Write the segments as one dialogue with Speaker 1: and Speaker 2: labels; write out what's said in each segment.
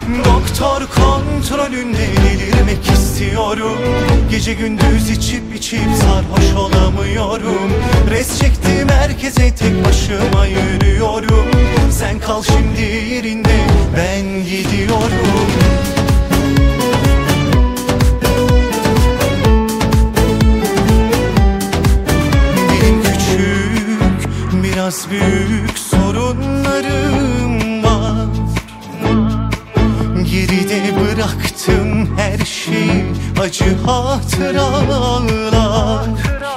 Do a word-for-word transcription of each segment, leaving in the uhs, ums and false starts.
Speaker 1: Doktor kontrolünde delirmek istiyorum. Gece gündüz içip içip sarhoş olamıyorum. Res çektim herkese, tek başıma yürüyorum. Sen kal şimdi yerinde, ben gidiyorum. Benim küçük, biraz büyük sorunlarım var. Geride bıraktım her şeyi, acı hatıralar.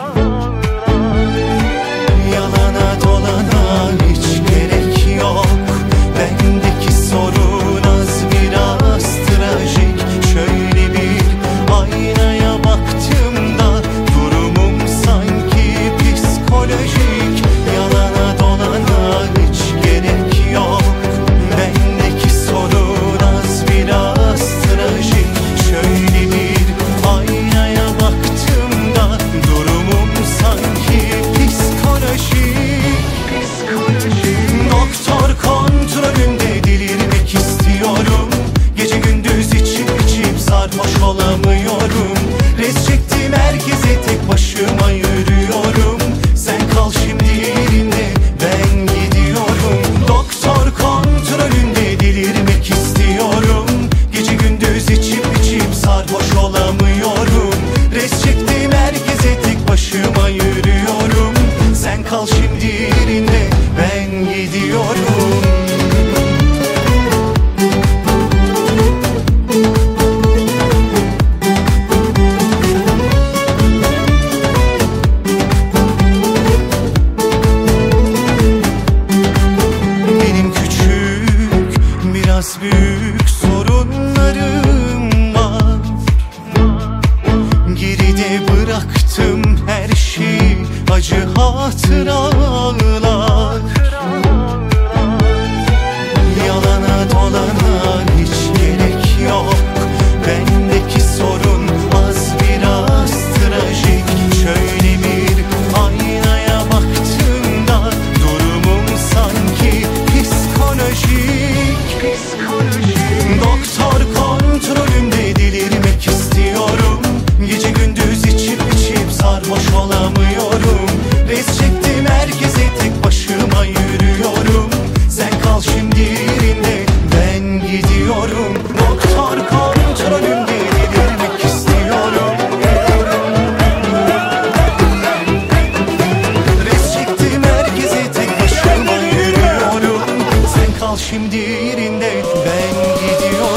Speaker 1: Yalana dolana hiç gerek yok. Bendeki sorun az biraz trajik. Şöyle bir aynaya baktığımda durumum sanki psikolojik. Yalana dolana hiç gerek yok. Bendeki sorun az biraz trajik. Şöyle bir aynaya baktığımda durumum sanki psikolojik. Doktor kontrolünde delirmek istiyorum. Gece gündüz içip içip sarhoş olamıyorum. Res çektim herkese, tek başıma yürüyorum. Sen kal şimdi yerinde, ben gidiyorum. Doktor kontrolünde delirmek istiyorum. Gece gündüz içip içip sarhoş olamıyorum. Res çektim herkese, tek başıma yürüyorum. Sen kal şimdi yerinde, ben gidiyorum. Benim küçük, biraz büyük sorunlarım var. Geride bıraktım her şeyi, acı hatıralar. Yalana dolana hiç gerek yok. Bendeki sorun az biraz trajik. Şöyle bir aynaya baktığımda durumum sanki psikolojik. Doktor kontrolümde delirmek istiyorum. Gece gündüz içip içip sarhoş olamıyorum. Res çektim herkese, tek başıma yürüyorum. Sen kal şimdi yerinde, ben gidiyorum. Doktor kontrolümde delirmek istiyorum. Res çektim herkese, tek başıma yürüyorum. Sen kal şimdi yerinde, ben gidiyorum.